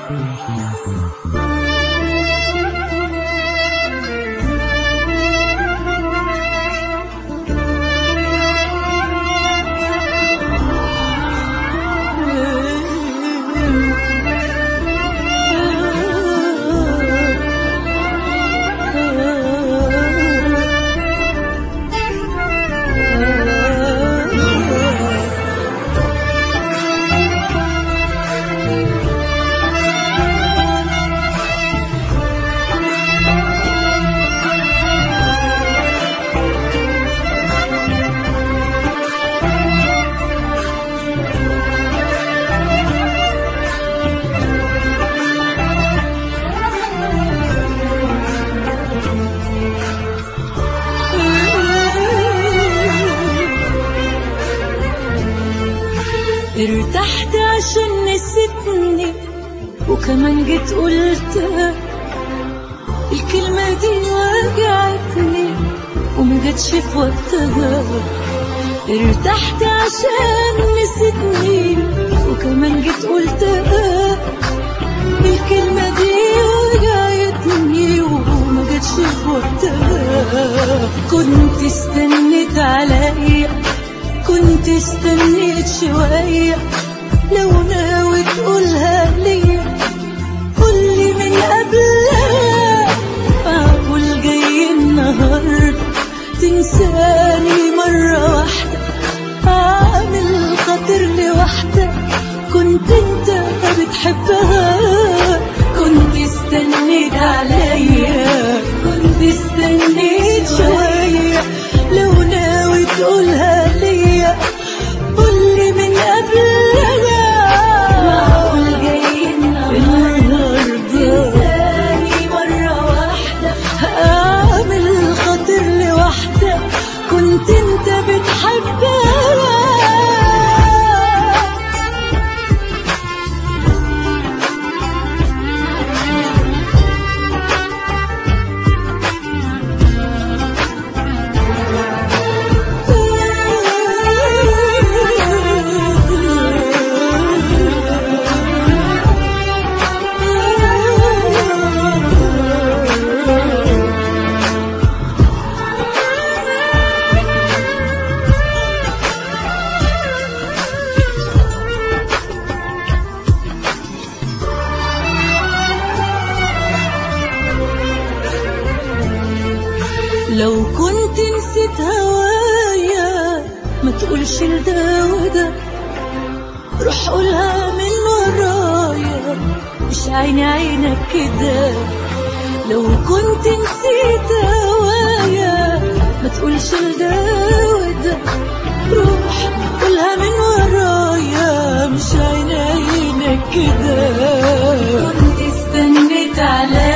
ارتحت عشان نسيتني وكمان جيت قلتها، الكلمة دي وجعتني وما جاتش في وقتها. ارتحت عشان نسيتني وكمان جيت قلتها، الكلمة دي وجعتني وما جاتش في وقتها. كنت استنيت عليا، كنت استنيت شوية، لو ناوي تقولها ليا قولي من قبلها. معقول جاي النهاردة تنساني مرة واحدة، عامل خاطر لوحدة كنت انت بتحبها. كنت استنيت عليا، كنت استنيت شوية، لو ناوي تقولها ليا قولي من قبلها. معقول جاي النهاردة تنساني مرة واحدة، عامل خاطر لوحدة كنت انت بتحبها. لو كنت نسيت هوايا ما تقولش لده وده، روح قولها من ورايا مش عيني عينك كده. لو كنت نسيت هوايا ما تقولش لده وده، روح قولها من ورايا مش عيني عينك كده. كنت استنيت عليا